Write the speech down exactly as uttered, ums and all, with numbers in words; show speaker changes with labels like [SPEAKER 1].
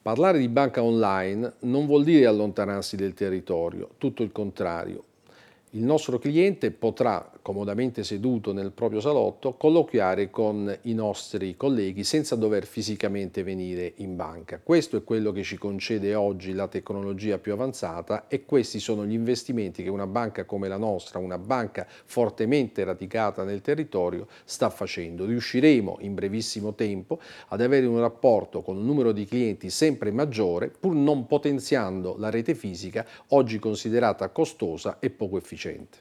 [SPEAKER 1] Parlare di banca online non vuol dire allontanarsi del territorio, tutto il contrario. Il nostro cliente potrà, comodamente seduto nel proprio salotto, colloquiare con i nostri colleghi senza dover fisicamente venire in banca. Questo è quello che ci concede oggi la tecnologia più avanzata e questi sono gli investimenti che una banca come la nostra, una banca fortemente radicata nel territorio, sta facendo. Riusciremo in brevissimo tempo ad avere un rapporto con un numero di clienti sempre maggiore, pur non potenziando la rete fisica, oggi considerata costosa e poco efficiente.